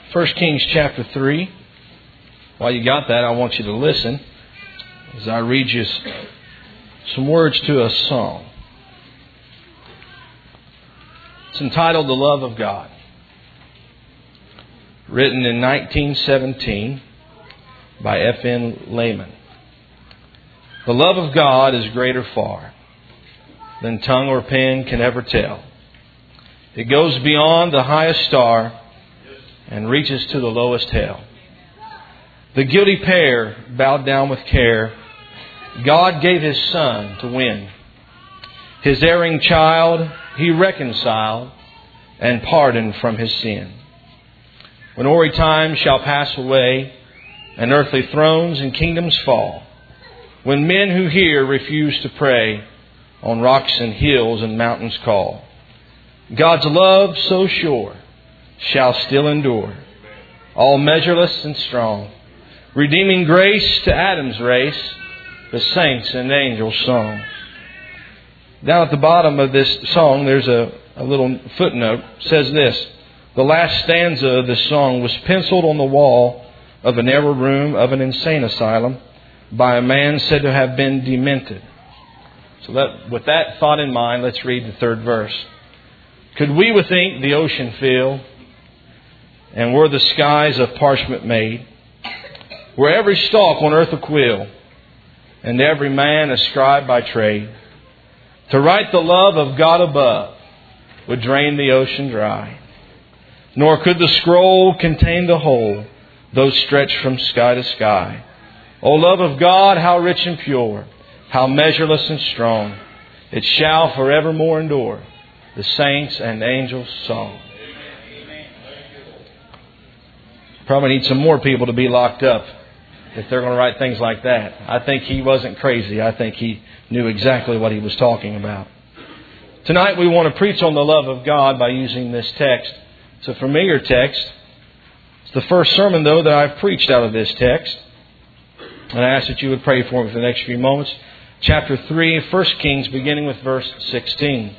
1 Kings chapter 3. While you got that, I want you to listen as I read you some words to a song. It's entitled The Love of God. Written in 1917 by F.N. Lehman. The love of God is greater far than tongue or pen can ever tell. It goes beyond the highest star and reaches to the lowest hell. The guilty pair bowed down with care. God gave His Son to win. His erring child He reconciled and pardoned from his sin. When hoary times shall pass away and earthly thrones and kingdoms fall, when men who hear refuse to pray, on rocks and hills and mountains call, God's love so sure shall still endure, all measureless and strong, redeeming grace to Adam's race, the saints and angels' song. Down at the bottom of this song, there's a little footnote. It says this: the last stanza of this song was penciled on the wall of a narrow room of an insane asylum by a man said to have been demented. So with that thought in mind, let's read the third verse. Could we with ink the ocean fill, and were the skies of parchment made, were every stalk on earth a quill, and every man a scribe by trade, to write the love of God above would drain the ocean dry. Nor could the scroll contain the whole, though stretched from sky to sky. O love of God, how rich and pure, how measureless and strong, it shall forevermore endure, the saints and angels' song. Probably need some more people to be locked up if they're going to write things like that. I think he wasn't crazy. I think he knew exactly what he was talking about. Tonight we want to preach on the love of God by using this text. It's a familiar text. It's the first sermon, though, that I've preached out of this text. And I ask that you would pray for me for the next few moments. Chapter 3, 1 Kings, beginning with verse 16.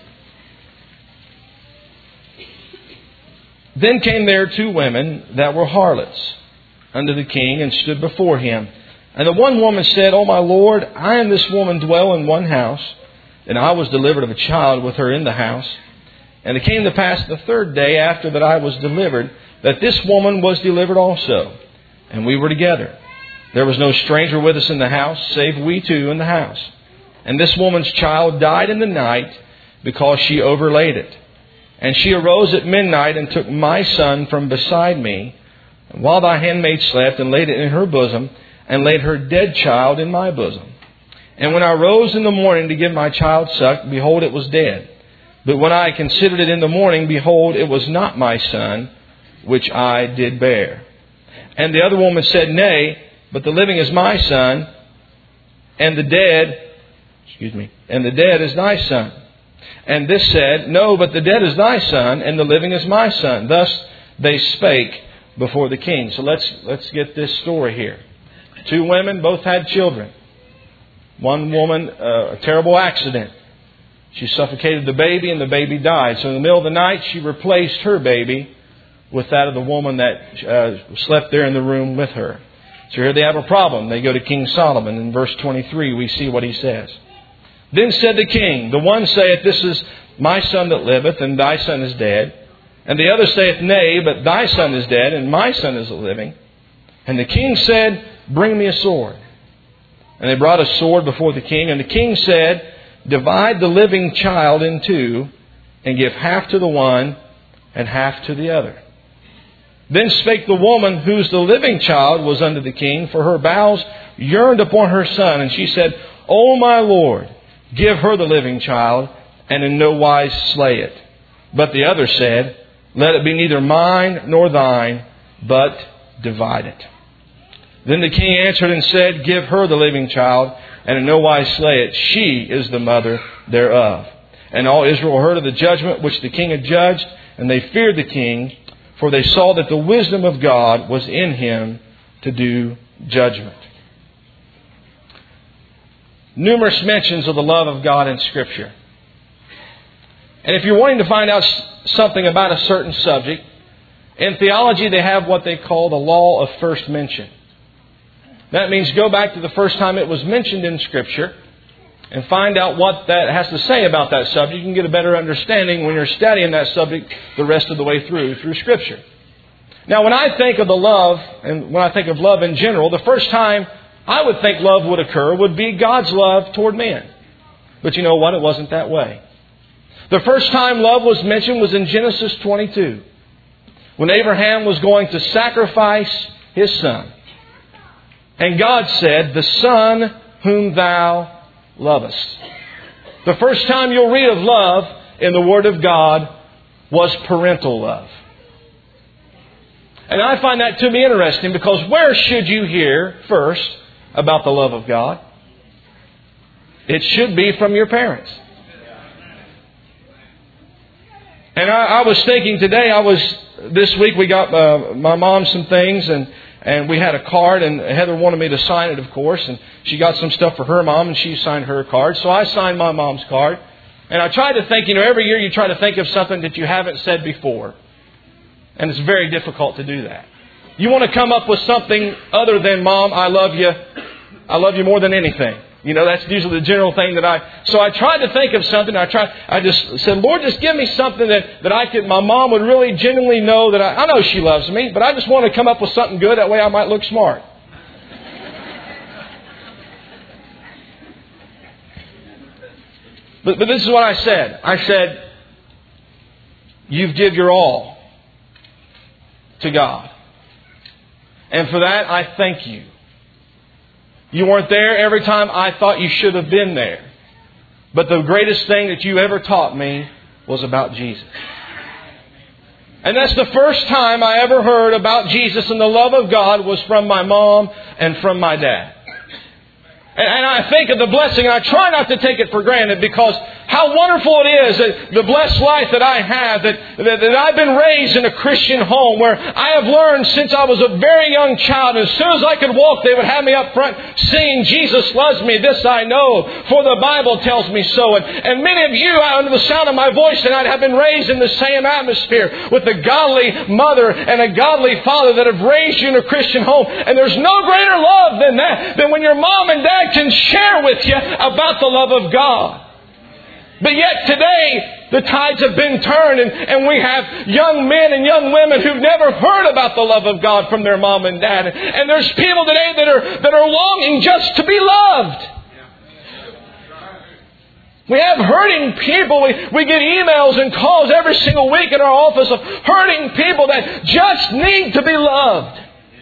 Then came there two women that were harlots unto the king, and stood before him. And the one woman said, O my Lord, I and this woman dwell in one house, and I was delivered of a child with her in the house. And it came to pass the third day after that I was delivered, that this woman was delivered also, and we were together. There was no stranger with us in the house, save we two in the house. And this woman's child died in the night, because she overlaid it. And she arose at midnight, and took my son from beside me, while thy handmaid slept, and laid it in her bosom, and laid her dead child in my bosom. And when I rose in the morning to give my child suck, behold, it was dead. But when I considered it in the morning, behold, it was not my son, which I did bear. And the other woman said, Nay, but the living is my son, and the dead is thy son. And this said, No, but the dead is thy son, and the living is my son. Thus they spake before the king. So let's get this story here. Two women, both had children. One woman, a terrible accident. She suffocated the baby, and the baby died. So in the middle of the night, she replaced her baby with that of the woman that slept there in the room with her. So here they have a problem. They go to King Solomon. In verse 23, we see what he says. Then said the king, the one saith, This is my son that liveth, and thy son is dead. And the other saith, Nay, but thy son is dead, and my son is living. And the king said, Bring me a sword. And they brought a sword before the king. And the king said, Divide the living child in two, and give half to the one, and half to the other. Then spake the woman, whose the living child was unto the king, for her bowels yearned upon her son. And she said, O my Lord, give her the living child, and in no wise slay it. But the other said, Let it be neither mine nor thine, but divide it. Then the king answered and said, Give her the living child, and in no wise slay it. She is the mother thereof. And all Israel heard of the judgment which the king had judged, and they feared the king, for they saw that the wisdom of God was in him to do judgment. Numerous mentions of the love of God in Scripture. And if you're wanting to find out something about a certain subject, In theology, they have what they call the law of first mention. That means go back to the first time it was mentioned in Scripture and find out what that has to say about that subject. You can get a better understanding when you're studying that subject the rest of the way through Scripture. Now, when I think of the love, and when I think of love in general, the first time I would think love would occur would be God's love toward men. But you know what? It wasn't that way. The first time love was mentioned was in Genesis 22, when Abraham was going to sacrifice his son. And God said, "The son whom thou lovest." The first time you'll read of love in the Word of God was parental love. And I find that to be interesting, because where should you hear first about the love of God? It should be from your parents. And I was thinking today, this week we got my mom some things, and we had a card, and Heather wanted me to sign it, of course, and she got some stuff for her mom, and she signed her card. So I signed my mom's card. And I tried to think, every year you try to think of something that you haven't said before. And it's very difficult to do that. You want to come up with something other than, "Mom, I love you. I love you more than anything." That's usually the general thing so I tried to think of something. I just said, "Lord, just give me something that my mom would really genuinely know that I know she loves me, but I just want to come up with something good. That way I might look smart." But this is what I said. I said, "You've give your all to God. And for that, I thank you. You weren't there every time I thought you should have been there. But the greatest thing that you ever taught me was about Jesus." And that's the first time I ever heard about Jesus and the love of God was from my mom and from my dad. And I think of the blessing, and I try not to take it for granted, because how wonderful it is, that the blessed life that I have, that I've been raised in a Christian home where I have learned since I was a very young child. As soon as I could walk, they would have me up front singing, "Jesus loves me, this I know, for the Bible tells me so." And many of you, under the sound of my voice tonight, have been raised in the same atmosphere with a godly mother and a godly father that have raised you in a Christian home. And there's no greater love than that, than when your mom and dad can share with you about the love of God. But yet today, the tides have been turned, and we have young men and young women who've never heard about the love of God from their mom and dad. And there's people today that are longing just to be loved. We have hurting people. We get emails and calls every single week in our office of hurting people that just need to be loved.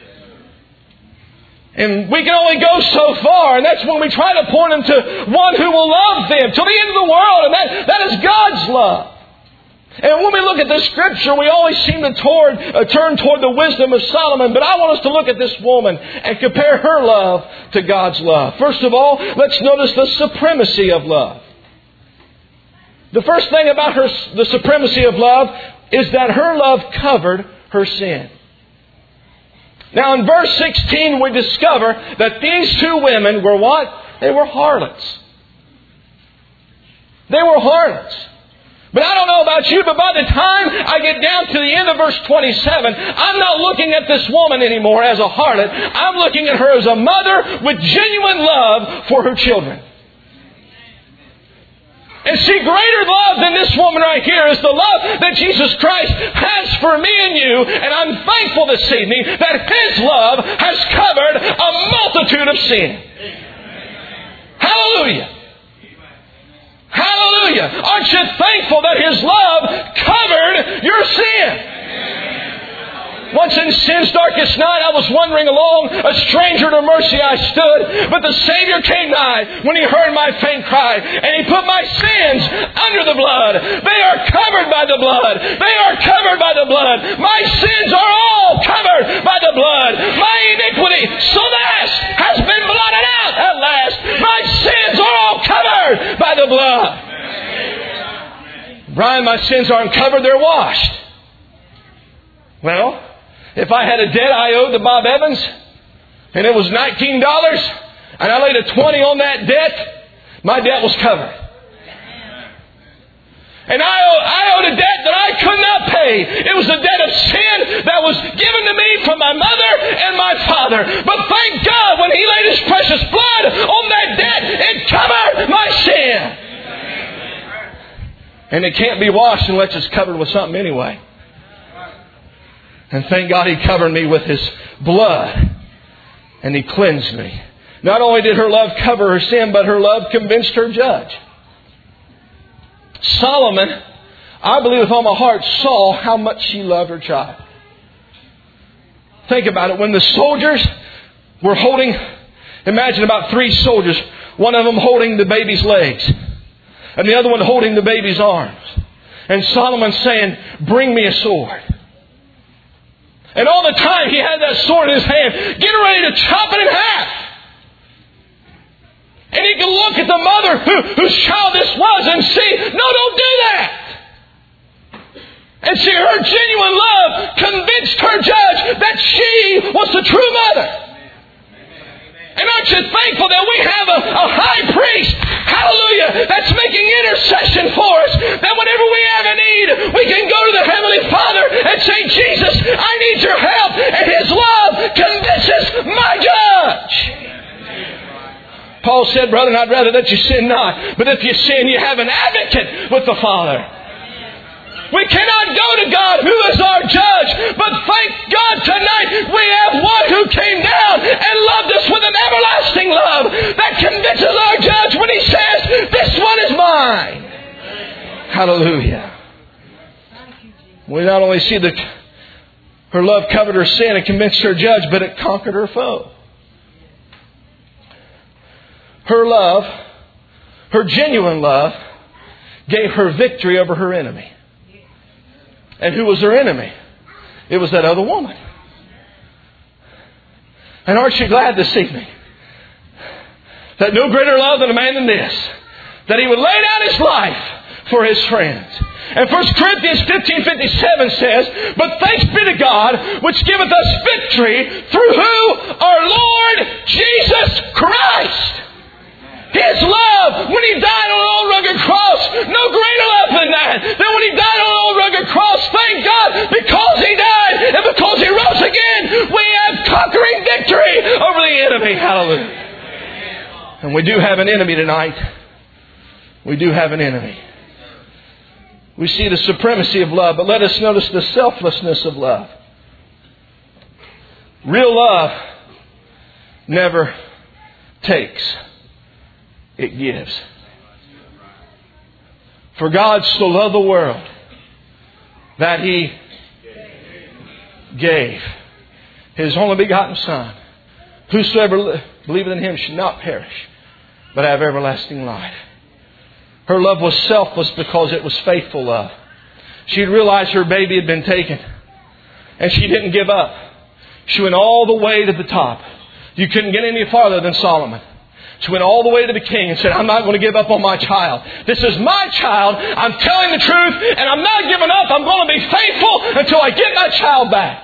And we can only go so far, and that's when we try to point them to one who will love them till the end of the world, and that is God's love. And when we look at this Scripture, we always seem to turn toward the wisdom of Solomon, but I want us to look at this woman and compare her love to God's love. First of all, let's notice the supremacy of love. The first thing about the supremacy of love is that her love covered her sin. Now in verse 16 we discover that these two women were what? They were harlots. They were harlots. But I don't know about you, but by the time I get down to the end of verse 27, I'm not looking at this woman anymore as a harlot. I'm looking at her as a mother with genuine love for her children. And see, greater love than this woman right here is the love that Jesus Christ has for me and you. And I'm thankful this evening that His love has covered a multitude of sin. Hallelujah. Hallelujah. Aren't you thankful that His love covered your sin? Once in sin's darkest night, I was wandering along, a stranger to mercy I stood, but the Savior came nigh when He heard my faint cry, and He put my sins under the blood. They are covered by the blood. They are covered by the blood. My sins are all covered by the blood. My iniquity, so last, has been blotted out at last. My sins are all covered by the blood. Brian, my sins aren't covered, they're washed. Well, if I had a debt I owed to Bob Evans, and it was $19, and I laid a 20 on that debt, my debt was covered. And I owed a debt that I could not pay. It was a debt of sin that was given to me from my mother and my father. But thank God when He laid His precious blood on that debt, it covered my sin. And it can't be washed unless it's covered with something anyway. And thank God He covered me with His blood. And He cleansed me. Not only did her love cover her sin, but her love convinced her judge. Solomon, I believe with all my heart, saw how much she loved her child. Think about it. When the soldiers were holding, imagine about 3 soldiers, one of them holding the baby's legs, and the other one holding the baby's arms. And Solomon saying, bring me a sword. And all the time he had that sword in his hand, getting ready to chop it in half. And he could look at the mother whose child this was and see, no, don't do that. And see, her genuine love convinced her judge that she was the true mother. And aren't you thankful that we have a high priest, hallelujah, that's making intercession for us, that whenever we have a need, we can go to the Heavenly Father and say, Jesus, I need your help. And His love convinces my judge. Paul said, brethren, I'd rather that you sin not. But if you sin, you have an advocate with the Father. We cannot go to God, who is our judge. But thank God tonight we have one who came down and loved us with an everlasting love that convinces our judge when he says, this one is mine. Hallelujah. We not only see that her love covered her sin and convinced her judge, but it conquered her foe. Her love, her genuine love, gave her victory over her enemy. And who was her enemy? It was that other woman. And aren't you glad this evening that no greater love than a man than this, that he would lay down his life for his friends. And 1 Corinthians 15:57 says, but thanks be to God, which giveth us victory through who? Our Lord Jesus Christ. His love, when He died on an old rugged cross, no greater love than that. Then when He died on an old rugged cross, thank God, because He died and because He rose again, we have conquering victory over the enemy. Hallelujah. And we do have an enemy tonight. We do have an enemy. We see the supremacy of love, but let us notice the selflessness of love. Real love never takes. It gives. For God so loved the world that He gave His only begotten Son. Whosoever believeth in Him should not perish, but have everlasting life. Her love was selfless because it was faithful love. She realized her baby had been taken. And she didn't give up. She went all the way to the top. You couldn't get any farther than Solomon. She went all the way to the king and said, I'm not going to give up on my child. This is my child. I'm telling the truth and I'm not giving up. I'm going to be faithful until I get my child back.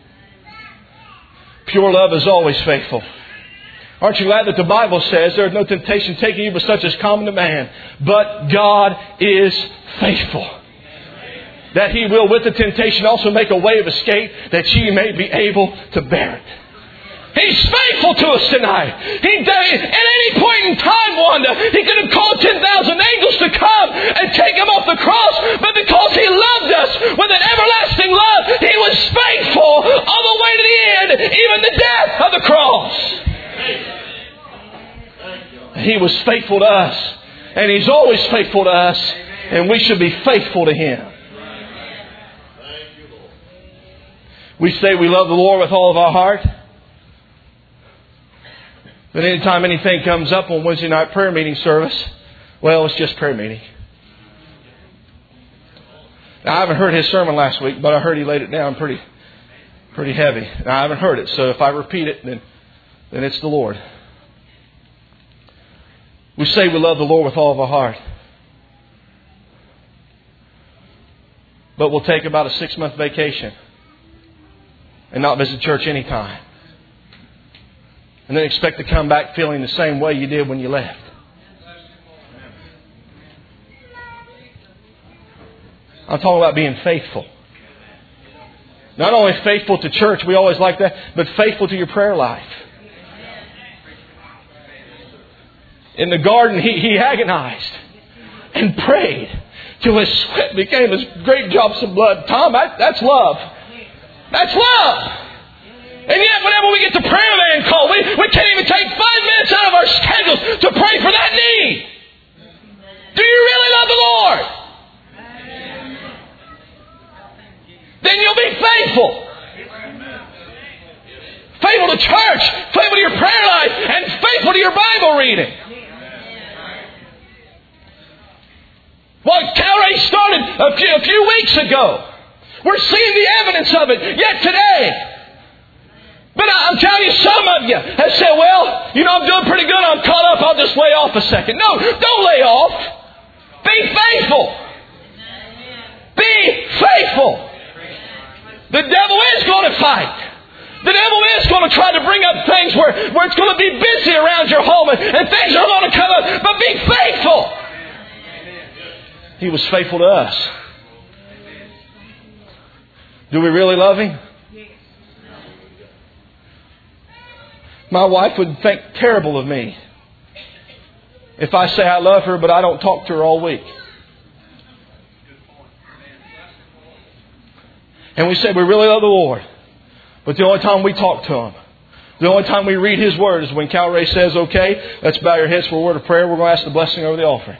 Pure love is always faithful. Aren't you glad that the Bible says there is no temptation taking you but such as common to man. But God is faithful. That He will with the temptation also make a way of escape that ye may be able to bear it. He's faithful to us tonight. At any point in time, Wanda, He could have called 10,000 angels to come and take Him off the cross. But because He loved us with an everlasting love, He was faithful all the way to the end, even the death of the cross. He was faithful to us. And He's always faithful to us. And we should be faithful to Him. We say we love the Lord with all of our heart. But anytime anything comes up on Wednesday night prayer meeting service, well, it's just prayer meeting. Now, I haven't heard his sermon last week, but I heard he laid it down pretty heavy. Now, I haven't heard it, so if I repeat it, then it's the Lord. We say we love the Lord with all of our heart. But we'll take about a 6-month vacation and not visit church anytime. And then expect to come back feeling the same way you did when you left. I'm talking about being faithful. Not only faithful to church, we always like that, but faithful to your prayer life. In the garden, he agonized and prayed till his sweat became as great drops of blood. Tom, that's love. That's love. And yet, whenever we get the prayer man call, we can't even take 5 minutes out of our schedules to pray for that need. Do you really love the Lord? Then you'll be faithful. Faithful to church, faithful to your prayer life, and faithful to your Bible reading. Well, Calvary started a few weeks ago. We're seeing the evidence of it yet today. But I'm telling you, some of you have said, well, I'm doing pretty good. I'm caught up. I'll just lay off a second. No, don't lay off. Be faithful. Be faithful. The devil is going to fight. The devil is going to try to bring up things where it's going to be busy around your home and things are going to come up. But be faithful. He was faithful to us. Do we really love Him? My wife would think terrible of me if I say I love her, but I don't talk to her all week. And we say we really love the Lord, but the only time we talk to Him, the only time we read His Word is when Calvary says, okay, let's bow your heads for a word of prayer. We're going to ask the blessing over the offering.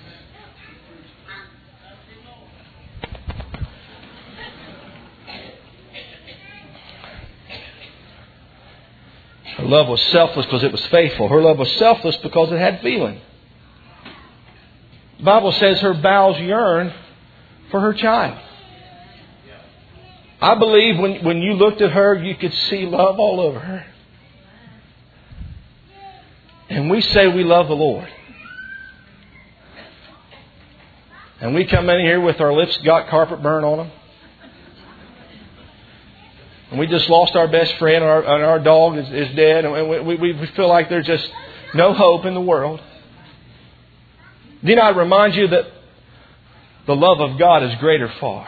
Her love was selfless because it was faithful. Her love was selfless because it had feeling. The Bible says her bowels yearn for her child. I believe when you looked at her, you could see love all over her. And we say we love the Lord. And we come in here with our lips got carpet burn on them. And we just lost our best friend and our dog is dead. And we feel like there's just no hope in the world. Didn't I remind you that the love of God is greater far?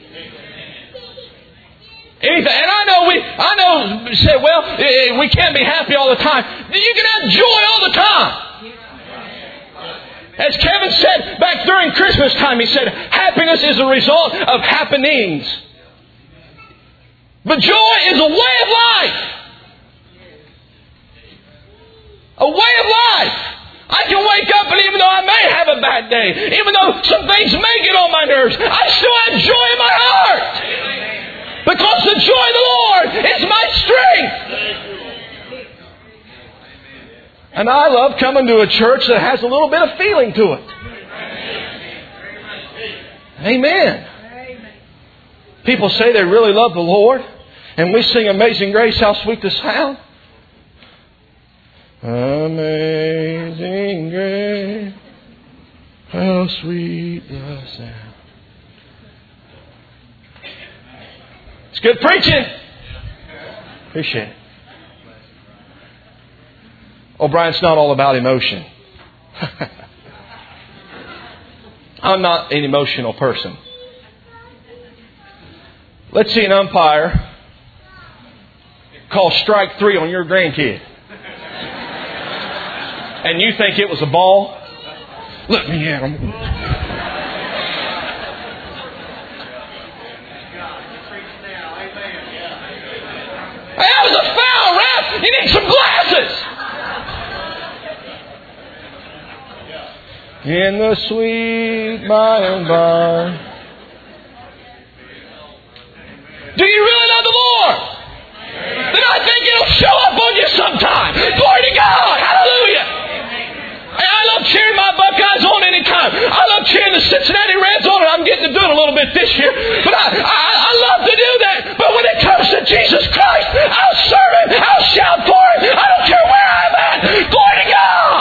Anything, and I know, say, well, we can't be happy all the time. You can have joy all the time. As Kevin said back during Christmas time, he said, happiness is a result of happenings. But joy is a way of life. A way of life. I can wake up and even though I may have a bad day, even though some things may get on my nerves, I still have joy in my heart. Because the joy of the Lord is my strength. And I love coming to a church that has a little bit of feeling to it. Amen. People say they really love the Lord. And we sing Amazing Grace, how sweet the sound. Amazing grace, how sweet the sound. It's good preaching. Appreciate it. Oh, Brian, it's not all about emotion. I'm not an emotional person. Let's see an umpire call strike 3 on your grandkid. And you think it was a ball? Let me at him. Hey, that was a foul, ref! You need some glasses! In the sweet by and by. Do you really love the Lord? Then I think it'll show up on you sometime. Glory to God. Hallelujah. Hey, I love cheering my Buckeyes on anytime. I love cheering the Cincinnati Reds on, and I'm getting to do it a little bit this year. But I love to do that. But when it comes to Jesus Christ, I'll serve Him. I'll shout for Him. I don't care where I'm at. Glory to God.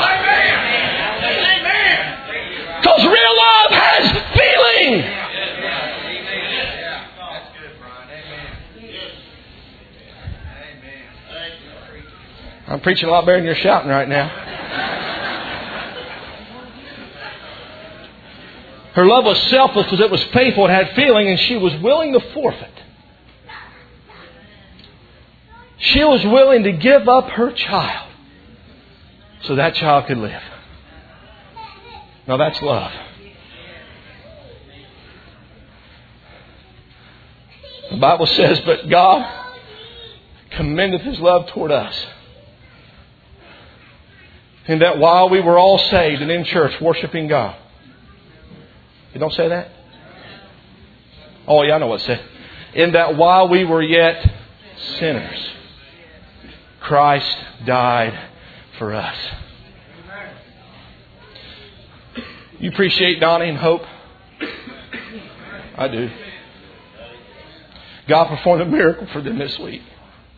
Amen. Because real love has feeling. I'm preaching a lot better than you're shouting right now. Her love was selfless because it was faithful. It had feeling, and she was willing to forfeit. She was willing to give up her child so that child could live. Now that's love. The Bible says, but God commendeth His love toward us, in that while we were all saved and in church worshiping God. You don't say that? Oh, yeah, I know what it said. In that while we were yet sinners, Christ died for us. You appreciate Donnie and Hope? I do. God performed a miracle for them this week.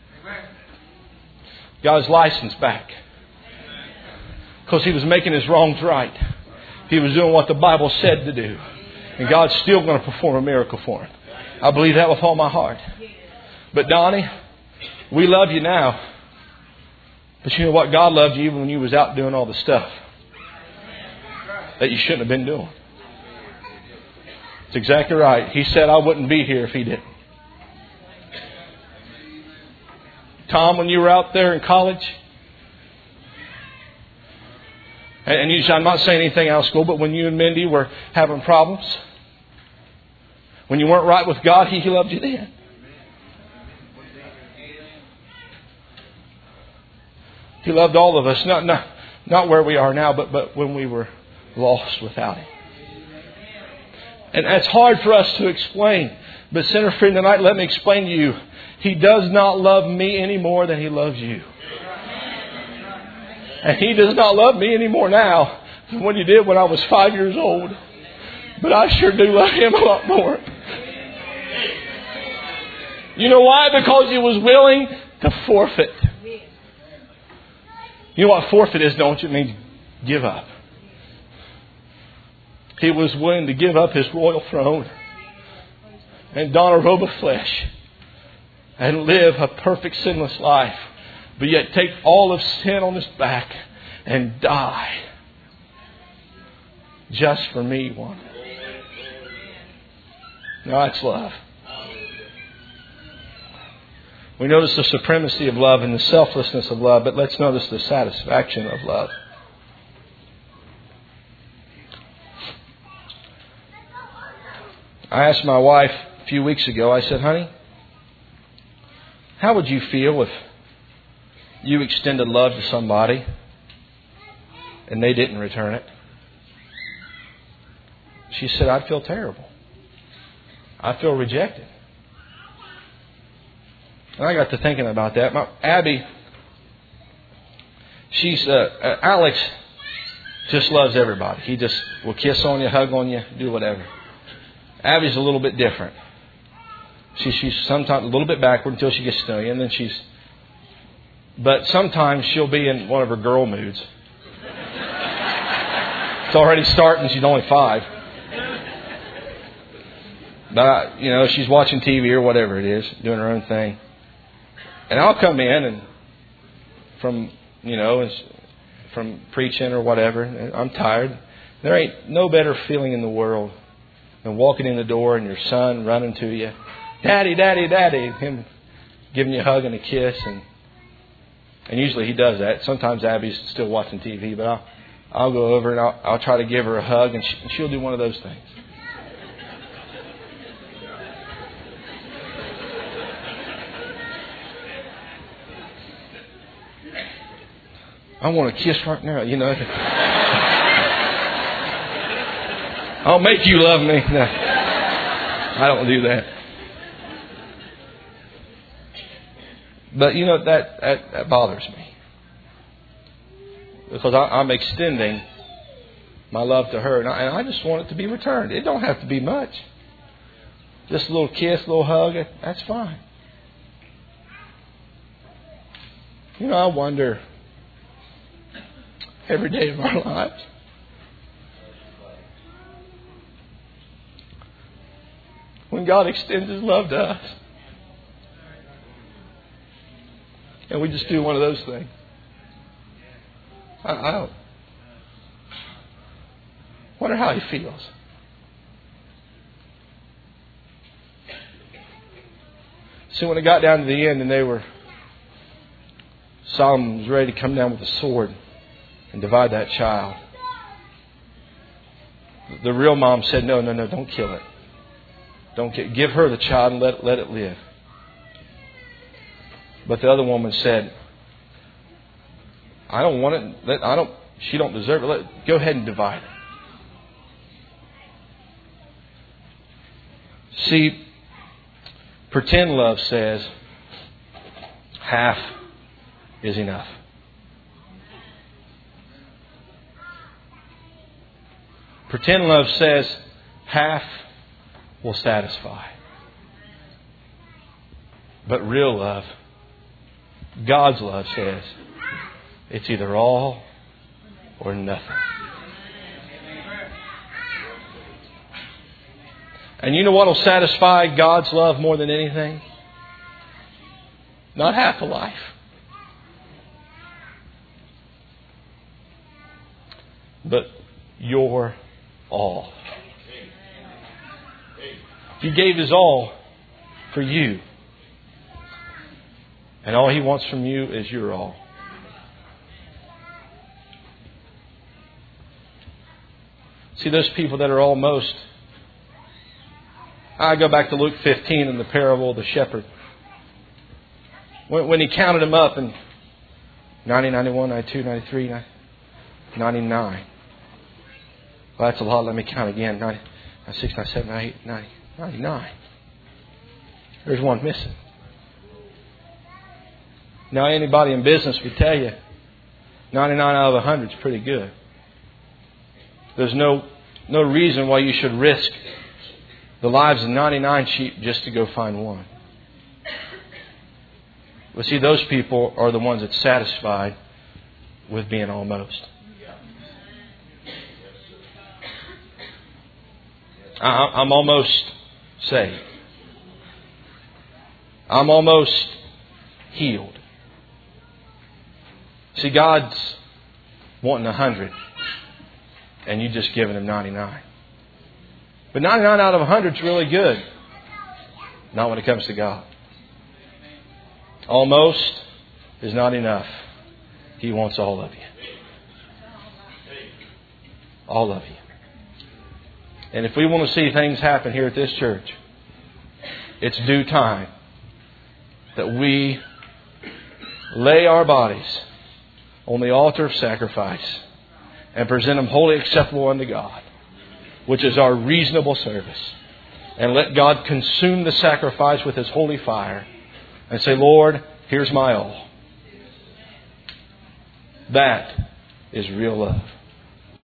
Got his license back. Because he was making his wrongs right. He was doing what the Bible said to do. And God's still going to perform a miracle for him. I believe that with all my heart. But Donnie, we love you now. But you know what? God loved you even when you was out doing all the stuff that you shouldn't have been doing. It's exactly right. He said I wouldn't be here if He didn't. Tom, when you were out there in college, and you, I'm not saying anything out of school, but when you and Mindy were having problems, when you weren't right with God, He loved you then. He loved all of us, not where we are now, but when we were lost without Him. And that's hard for us to explain. But sinner friend, tonight, let me explain to you. He does not love me any more than He loves you. And He does not love me any more now than what He did when I was 5 years old. But I sure do love Him a lot more. You know why? Because He was willing to forfeit. You know what forfeit is, don't you? It means give up. He was willing to give up His royal throne and don a robe of flesh and live a perfect sinless life, but yet take all of sin on His back and die just for me one. Now that's love. We notice the supremacy of love and the selflessness of love, but let's notice the satisfaction of love. I asked my wife a few weeks ago, I said, honey, how would you feel if you extended love to somebody and they didn't return it? She said, I'd feel terrible. I'd feel rejected. And I got to thinking about that. Abby, Alex just loves everybody. He just will kiss on you, hug on you, do whatever. Abby's a little bit different. She's sometimes a little bit backward until she gets to know you, and then but sometimes she'll be in one of her girl moods. It's already starting. She's only 5. But, she's watching TV or whatever it is, doing her own thing. And I'll come in and from preaching or whatever, and I'm tired. There ain't no better feeling in the world than walking in the door and your son running to you. Daddy, Daddy, Daddy. Him giving you a hug and a kiss. And usually he does that. Sometimes Abby's still watching TV, but I'll go over and I'll try to give her a hug, and she'll do one of those things. I want to kiss right now, I'll make you love me. No, I don't do that. But that bothers me. Because I'm extending my love to her. And I just want it to be returned. It don't have to be much. Just a little kiss, a little hug. That's fine. I wonder every day of our lives, when God extends His love to us, and we just do one of those things. I wonder how He feels. See, when it got down to the end and Solomon was ready to come down with a sword and divide that child, the real mom said, no, don't kill it. Give her the child and let it live. But the other woman said, I don't want it. She don't deserve it. Go ahead and divide it. See, pretend love says half is enough. Pretend love says half will satisfy. But real love, God's love, says it's either all or nothing. And you know what will satisfy God's love more than anything? Not half a life. But your all. He gave His all for you. And all He wants from you is your all. See, those people that are almost... I go back to Luke 15 in the parable of the shepherd. When he counted them up in 90, 91, 92, 93, 99. Well, that's a lot. Let me count again. 96, 97, 98, 90, 99. There's one missing. Now, anybody in business would tell you 99 out of 100 is pretty good. There's no reason why you should risk the lives of 99 sheep just to go find one. But see, those people are the ones that's satisfied with being almost. I'm almost saved. I'm almost healed. See, God's wanting 100, and you just giving Him 99. But 99 out of 100 is really good. Not when it comes to God. Almost is not enough. He wants all of you. All of you. And if we want to see things happen here at this church, it's due time that we lay our bodies on the altar of sacrifice and present them wholly acceptable unto God, which is our reasonable service. And let God consume the sacrifice with His holy fire and say, Lord, here's my all. That is real love.